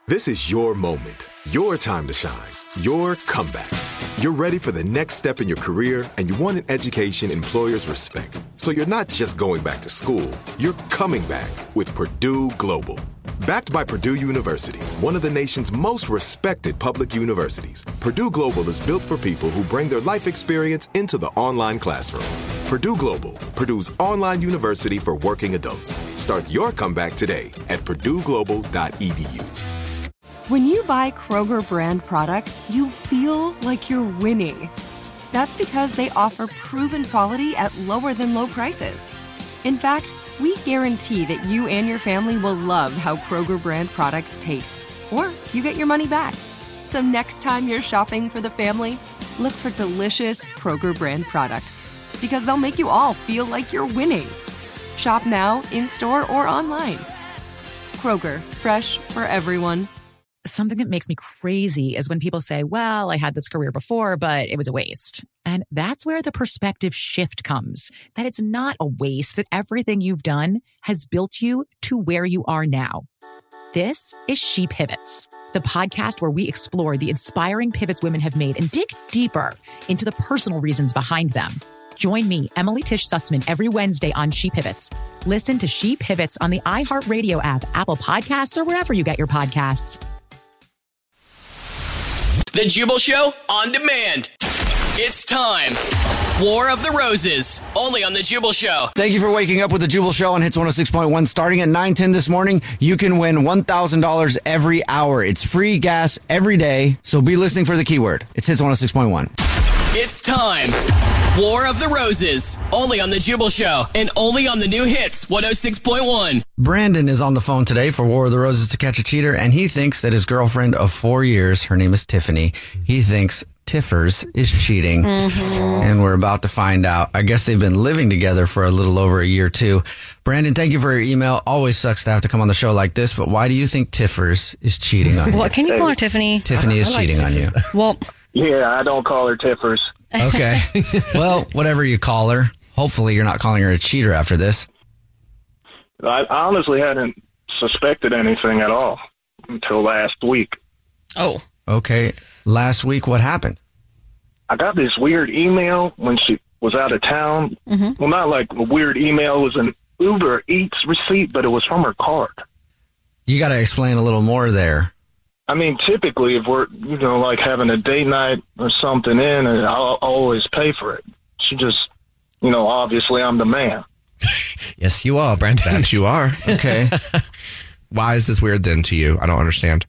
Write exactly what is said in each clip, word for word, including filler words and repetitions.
This is your moment, your time to shine, your comeback. You're ready for the next step in your career, and you want an education employers respect. So you're not just going back to school, you're coming back with Purdue Global. Backed by Purdue University, one of the nation's most respected public universities, Purdue Global is built for people who bring their life experience into the online classroom. Purdue Global, Purdue's online university for working adults. Start your comeback today at purdue global dot e d u. When you buy Kroger brand products, you feel like you're winning. That's because they offer proven quality at lower than low prices. In fact, we guarantee that you and your family will love how Kroger brand products taste, or you get your money back. So next time you're shopping for the family, look for delicious Kroger brand products, because they'll make you all feel like you're winning. Shop now, in-store, or online. Kroger, fresh for everyone. Something that makes me crazy is when people say, well, I had this career before, but it was a waste. And that's where the perspective shift comes, that it's not a waste, that everything you've done has built you to where you are now. This is She Pivots, the podcast where we explore the inspiring pivots women have made and dig deeper into the personal reasons behind them. Join me, Emily Tish Sussman, every Wednesday on She Pivots. Listen to She Pivots on the iHeartRadio app, Apple Podcasts, or wherever you get your podcasts. The Jubal Show on demand. It's time. War of the Roses, only on The Jubal Show. Thank you for waking up with The Jubal Show on Hits one oh six point one. Starting at nine ten this morning, you can win one thousand dollars every hour. It's free gas every day, so be listening for the keyword. It's Hits one oh six point one. It's time. War of the Roses, only on The Jubal Show, and only on the new Hits one oh six point one. Brandon is on the phone today for War of the Roses to catch a cheater, and he thinks that his girlfriend of four years, her name is Tiffany, he thinks Tiffers is cheating. Mm-hmm. And we're about to find out. I guess they've been living together for a little over a year, too. Brandon, thank you for your email. Always sucks to have to come on the show like this, but why do you think Tiffers is cheating on you? What can you call her, Tiffany? Tiffany is like cheating Tiffers. on you. Well, yeah, I don't call her Tiffers. Okay. Well, whatever you call her. Hopefully you're not calling her a cheater after this. I honestly hadn't suspected anything at all until last week. Oh. Okay. Last week, what happened? I got this weird email when she was out of town. Mm-hmm. Well, not like a weird email. It was an Uber Eats receipt, but it was from her card. You got to explain a little more there. I mean, typically, if we're, you know, like having a date night or something in, and I'll always pay for it. She just, you know, obviously I'm the man. Yes, you are, Brent. That you are. Okay. Why is this weird then to you? I don't understand.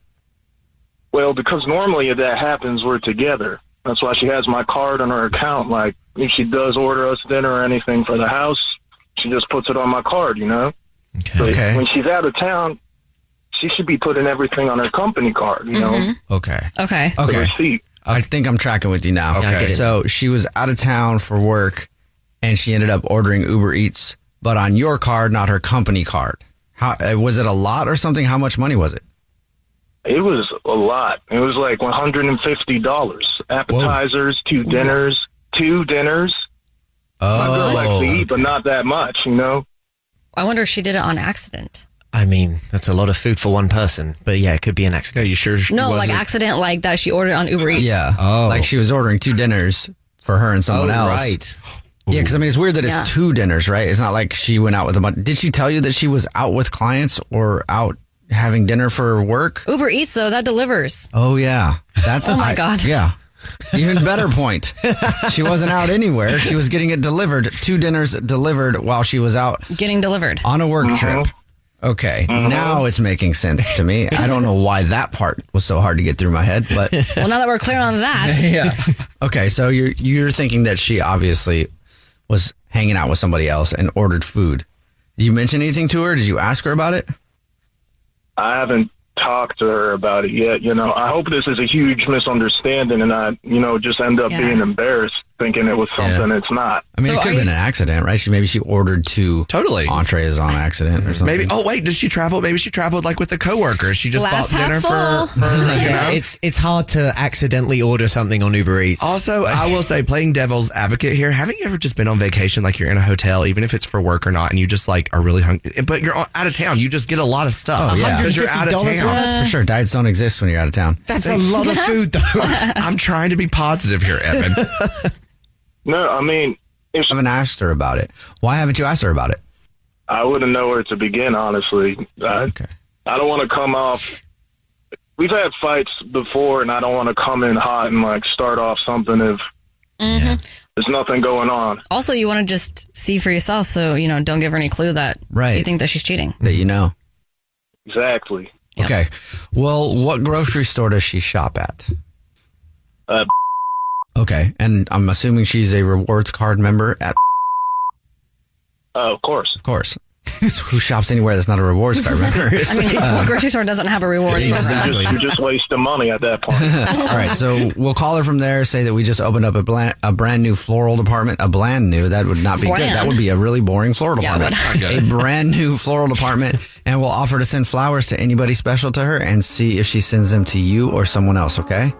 Well, because normally if that happens, we're together. That's why she has my card on her account. Like, if she does order us dinner or anything for the house, she just puts it on my card, you know? Okay. But okay. when she's out of town, she should be putting everything on her company card, you know? Mm-hmm. Okay. Okay. Okay. Receipt. I think I'm tracking with you now. Okay. So she was out of town for work, and she ended up ordering Uber Eats, but on your card, not her company card. How was it a lot or something? How much money was it? It was a lot. It was like one hundred fifty dollars. Appetizers, Whoa. two dinners, two dinners. Oh. My girl likes to eat, but not that much, you know? I wonder if she did it on accident. I mean, that's a lot of food for one person, but yeah, it could be an accident. Are you sure she No, wasn't? like accident like that she ordered on Uber Eats. Yeah. Oh. Like she was ordering two dinners for her and someone oh, else. Right. Yeah, because I mean, it's weird that it's Yeah. two dinners, right? It's not like she went out with a bunch. Did she tell you that she was out with clients or out having dinner for work? Uber Eats, though, that delivers. Oh, yeah. That's Oh, my I- God. Yeah. Even better point. She wasn't out anywhere. She was getting it delivered. Two dinners delivered while she was out Getting delivered. on a work Uh-huh. trip. Okay. Uh-huh. Now it's making sense to me. I don't know why that part was so hard to get through my head, but Well, now that we're clear on that. yeah. Okay. So you're, you're thinking that she obviously was hanging out with somebody else and ordered food. Did you mention anything to her? Did you ask her about it? I haven't talked to her about it yet. You know, I hope this is a huge misunderstanding and I, you know, just end up Yeah. being embarrassed thinking it was something Yeah. it's not. I mean, So it could are have been you- an accident, right? She maybe she ordered two Totally. entrees on accident or something. Maybe. Oh wait, did she travel? Maybe she traveled like with a coworker. She just Glass bought dinner half full. for. for you Yeah, know? it's it's hard to accidentally order something on Uber Eats. Also, I will say, playing devil's advocate here, haven't you ever just been on vacation, like you're in a hotel, even if it's for work or not, and you just like are really hungry, but you're out of town, you just get a lot of stuff. Oh, yeah. Because you're out of $one hundred fifty dollars town. For sure, diets don't exist when you're out of town. That's a lot of food, though. I'm trying to be positive here, Evan. No, I mean, if I haven't asked her about it. Why haven't you asked her about it? I wouldn't know where to begin, honestly. I, Okay. I don't want to come off. We've had fights before, and I don't want to come in hot and like start off something if there's nothing going on. Also, you want to just see for yourself, so you know, don't give her any clue that Right. you think that she's cheating. That you know. Exactly. Yep. Okay. Well, what grocery store does she shop at? Uh, Okay. And I'm assuming she's a rewards card member at, uh, of course. of course. Who shops anywhere that's not a rewards card member? I mean, what grocery store doesn't have a rewards program? Exactly. You're just wasting money at that point. All right, so we'll call her from there, say that we just opened up a, bland, a brand new floral department. A bland new, that would not be good. Bland. That would be a really boring floral Yeah, it department. A brand new floral department, and we'll offer to send flowers to anybody special to her and see if she sends them to you or someone else, okay?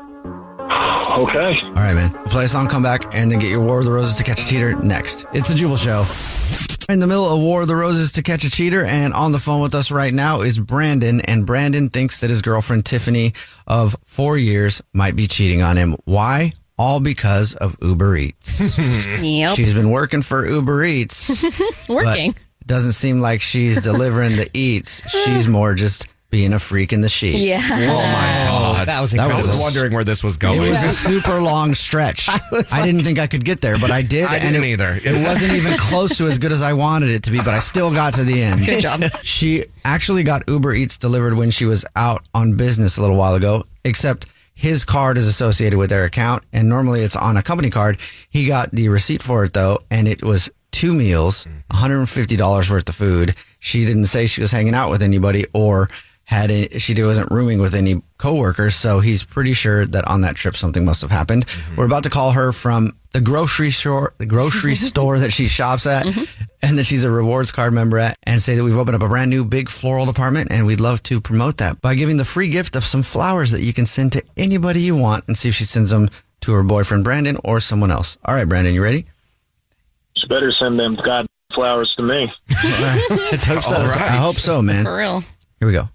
Okay. All right, man. We'll play a song, come back, and then get your War of the Roses to Catch a Cheater next. It's the Jubal Show. In the middle of War of the Roses to Catch a Cheater, and on the phone with us right now is Brandon, and Brandon thinks that his girlfriend Tiffany of four years might be cheating on him. Why? All because of Uber Eats. Yep. She's been working for Uber Eats. Working. But it doesn't seem like she's delivering the eats. She's more just being a freak in the sheets. Yeah. Oh my God. That was That I incredible. was wondering where this was It going. was a super long stretch. I, didn't think I could get there, but I did. I and didn't it, either. It wasn't even close to as good as I wanted it to be, but I still got to the end. Good job. She actually got Uber Eats delivered when she was out on business a little while ago, except his card is associated with their account, and normally it's on a company card. He got the receipt for it, though, and it was two meals, one hundred fifty dollars worth of food. She didn't say she was hanging out with anybody or had a, she wasn't rooming with any coworkers, so he's pretty sure that on that trip something must have happened. Mm-hmm. We're about to call her from the grocery store, the grocery store that she shops at, and that she's a rewards card member at, and say that we've opened up a brand new big floral department, and we'd love to promote that by giving the free gift of some flowers that you can send to anybody you want, and see if she sends them to her boyfriend Brandon or someone else. All right, Brandon, you ready? You better send them god flowers to me. Let's hope so. All right. I hope so, man. For real. Here we go.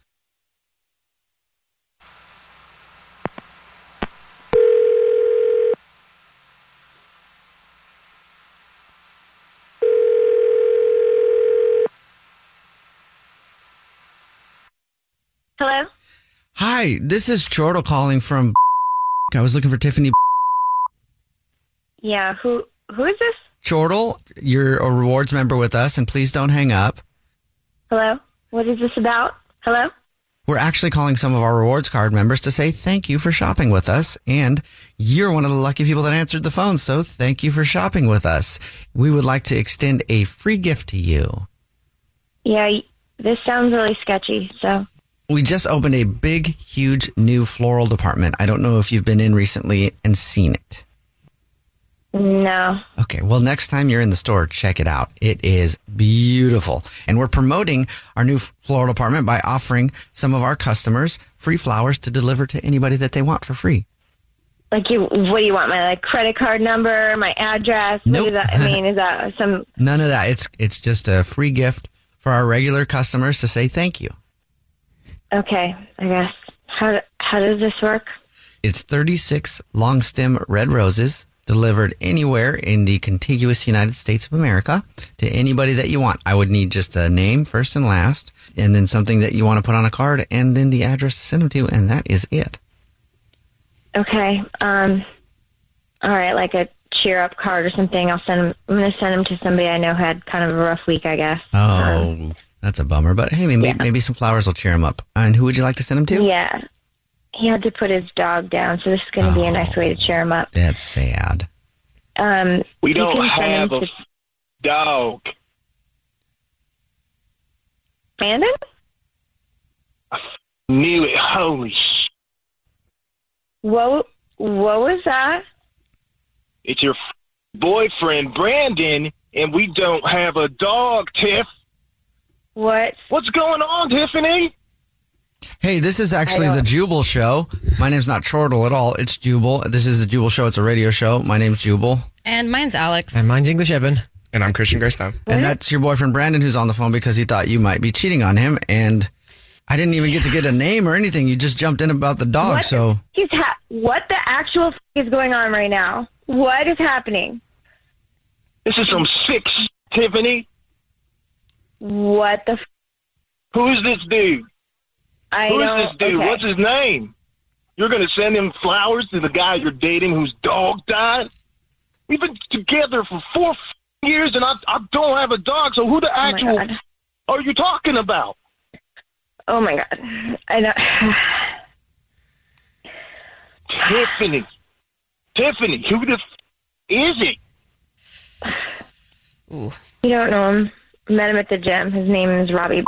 Hello? Hi, this is Chortle calling from. I was looking for Tiffany Yeah, who who is this? Chortle. You're a rewards member with us, and please don't hang up. Hello? What is this about? Hello? We're actually calling some of our rewards card members to say thank you for shopping with us, and you're one of the lucky people that answered the phone, so thank you for shopping with us. We would like to extend a free gift to you. Yeah, y- this sounds really sketchy, so. We just opened a big, huge new floral department. I don't know if you've been in recently and seen it. No. Okay, well, next time you're in the store, check it out. It is beautiful. And we're promoting our new floral department by offering some of our customers free flowers to deliver to anybody that they want for free. Like, you, what do you want? My like credit card number, my address? Nope. What is that? I mean, is that some. None of that. It's it's just a free gift for our regular customers to say thank you. Okay, I guess. How, how does this work? It's thirty-six long stem red roses delivered anywhere in the contiguous United States of America to anybody that you want. I would need just a name first and last, and then something that you want to put on a card, and then the address to send them to, and that is it. Okay. Um. All right, like a cheer up card or something. I'll send them. I'm going to send them to somebody I know had kind of a rough week, I guess. Oh, that's a bummer. But hey, maybe, Yeah. maybe some flowers will cheer him up. And who would you like to send them to? Yeah. He had to put his dog down, so this is going to be a nice way to cheer him up. That's sad. Um, We you don't can send him have a to- f- dog. Brandon? Knew it. Holy sh! What, what was that? It's your f- boyfriend, Brandon, and we don't have a dog, Tiff. What? What's going on, Tiffany? Hey, this is actually the Jubal Show. My name's not Chortle at all. It's Jubal. This is the Jubal Show. It's a radio show. My name's Jubal. And mine's Alex. And mine's English Evan. And I'm Christian Greystone. And that's your boyfriend, Brandon, who's on the phone because he thought you might be cheating on him. And I didn't even get to get a name or anything. You just jumped in about the dog. What so the, he's ha- what the actual f- is going on right now? What is happening? This is some sick s- Tiffany. What the f- Who's this dude? I Who is don't, this dude? okay. What's his name? You're going to send him flowers to the guy you're dating whose dog died? We've been together for four f- years, and I, I don't have a dog, so who the my actual God. f- are you talking about? Oh, my God. I know. Tiffany. Tiffany, who the f- is it? You don't know him. Met him at the gym. His name is Robbie.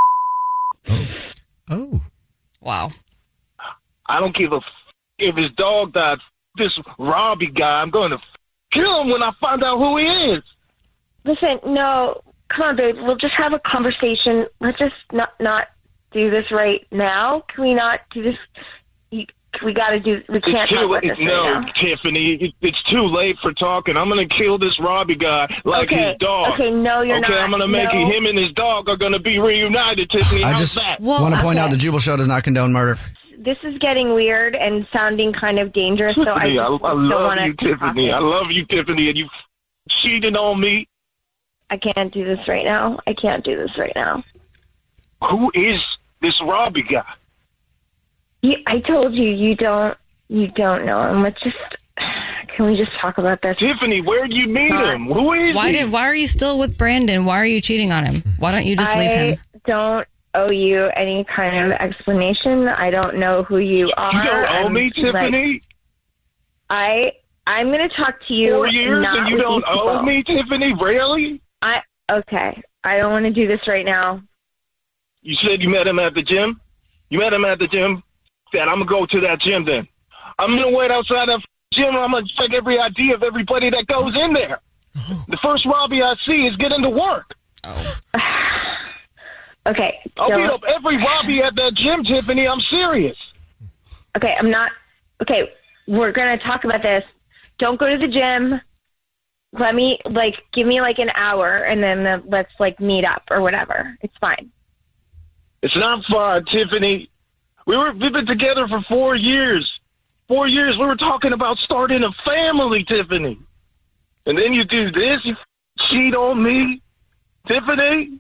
Oh. Wow. I don't give a f- if his dog died. This Robbie guy, I'm going to f- kill him when I find out who he is. Listen, no. Come on, babe. We'll just have a conversation. Let's just not not do this right now. Can we not do this? You, we got to do. We can't It's too talk about late. this No, right now. Tiffany, it- it's too late for talking. I'm going to kill this Robbie guy like Okay, his dog. okay, no, you're okay, not. I'm going to make No. him and his dog are going to be reunited, Tiffany. I How's just that? want to point okay. out the Jubal Show does not condone murder. This is getting weird and sounding kind of dangerous. So I, Tiffany, I, just I don't love wanna you, keep Tiffany. talking. I love you, Tiffany, and you f- cheated on me. I can't do this right now. I can't do this right now. Who is this Robbie guy? You, I told you you don't you don't know him. Let's just can we just talk about this? Tiffany, where'd you meet Not- him? Who is Why he? did? Why are you still with Brandon? Why are you cheating on him? Why don't you just leave I him? don't owe you any kind of explanation. I don't know who you are. you don't owe I'm, me, like, Tiffany? I I'm going to talk to you. Four years not and you with don't these owe people. me, Tiffany? Really? I okay. I don't want to do this right now. You said you met him at the gym? You met him at the gym? Dad, I'm going to go to that gym then. I'm going to wait outside that gym. I'm going to check every I D of everybody that goes in there. The first Robbie I see is getting to work. Okay. I'll so- beat up every Robbie at that gym, Tiffany. I'm serious. Okay, I'm not. Okay, we're going to talk about this. Don't go to the gym. Let me, like, give me, like, an hour, and then uh, let's, like, meet up or whatever. It's fine. It's not fun, Tiffany. We were, we've been together for four years. Four years. We were talking about starting a family, Tiffany. And then you do this. You cheat on me, Tiffany.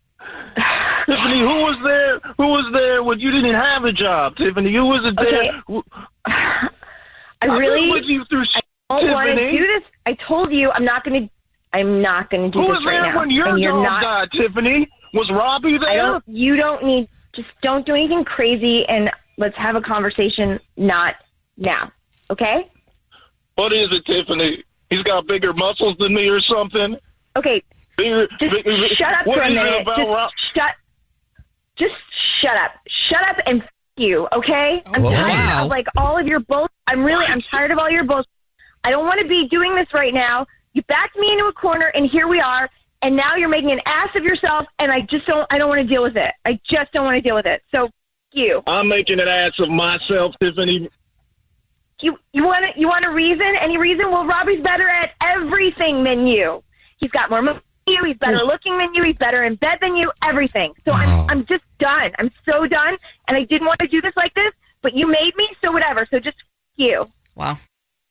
Tiffany, who was there? Who was there when you didn't have a job, Tiffany? Who was it Okay. there? I I've been really with you through I don't want to Tiffany. do this. I told you I'm not going to. I'm not going to do Who this was right there now. when your and you're dog not. died, Tiffany? Was Robbie there? I don't. You don't need. Just don't do anything crazy, and let's have a conversation. Not now, okay? What is it, Tiffany? He's got bigger muscles than me or something? Okay. Bigger, Just bigger, shut up what for a is it minute. about Just Rob- shut. Just shut up. Shut up and f- you, okay? I'm Whoa. tired Wow. of like all of your bullshit. I'm really. I'm tired of all your bullshit. I don't want to be doing this right now. You backed me into a corner, and here we are. And now you're making an ass of yourself, and I just don't. I don't want to deal with it. I just don't want to deal with it. So, f- you. I'm making an ass of myself, Tiffany. You you want to, you want a reason? Any reason? Well, Robbie's better at everything than you. He's got more money than you. He's better looking than you. He's better in bed than you. Everything. So Oh. I'm I'm just done. I'm so done. And I didn't want to do this like this, but you made me. So whatever. So just f- you. Wow.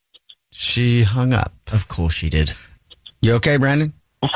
She hung up. Of course she did. You okay, Brandon?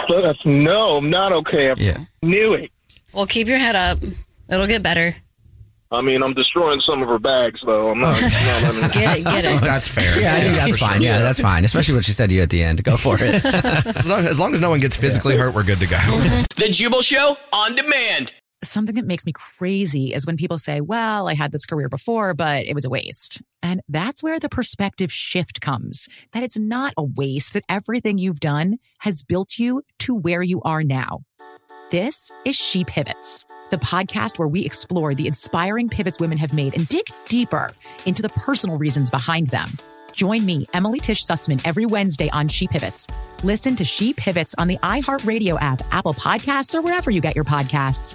No, I'm not okay. I Yeah. knew it. Well, keep your head up. It'll get better. I mean, I'm destroying some of her bags, though. I'm not. not I mean, Get it. Get it. That's fair. Yeah, I think that's for sure. fine. Yeah, that's fine. Especially what she said to you at the end. Go for it. As long, as long as no one gets physically hurt, we're good to go. The Jubal Show on demand. Something that makes me crazy is when people say, well, I had this career before, but it was a waste. And that's where the perspective shift comes, that it's not a waste, that everything you've done has built you to where you are now. This is She Pivots, the podcast where we explore the inspiring pivots women have made and dig deeper into the personal reasons behind them. Join me, Emily Tish Sussman, every Wednesday on She Pivots. Listen to She Pivots on the iHeartRadio app, Apple Podcasts, or wherever you get your podcasts.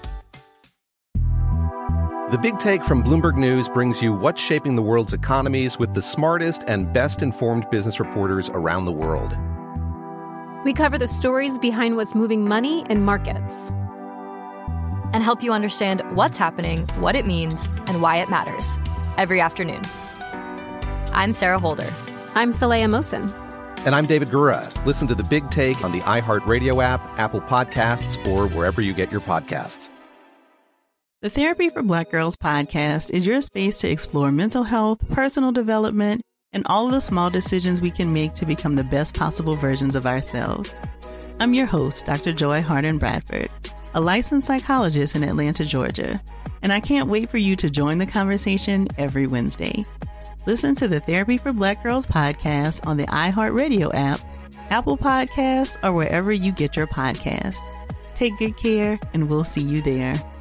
The Big Take from Bloomberg News brings you what's shaping the world's economies with the smartest and best-informed business reporters around the world. We cover the stories behind what's moving money and markets, and help you understand what's happening, what it means, and why it matters every afternoon. I'm Sarah Holder. I'm Saleha Mohsin. And I'm David Gura. Listen to The Big Take on the iHeartRadio app, Apple Podcasts, or wherever you get your podcasts. The Therapy for Black Girls podcast is your space to explore mental health, personal development, and all of the small decisions we can make to become the best possible versions of ourselves. I'm your host, Doctor Joy Harden Bradford, a licensed psychologist in Atlanta, Georgia, and I can't wait for you to join the conversation every Wednesday. Listen to the Therapy for Black Girls podcast on the iHeartRadio app, Apple Podcasts, or wherever you get your podcasts. Take good care, and we'll see you there.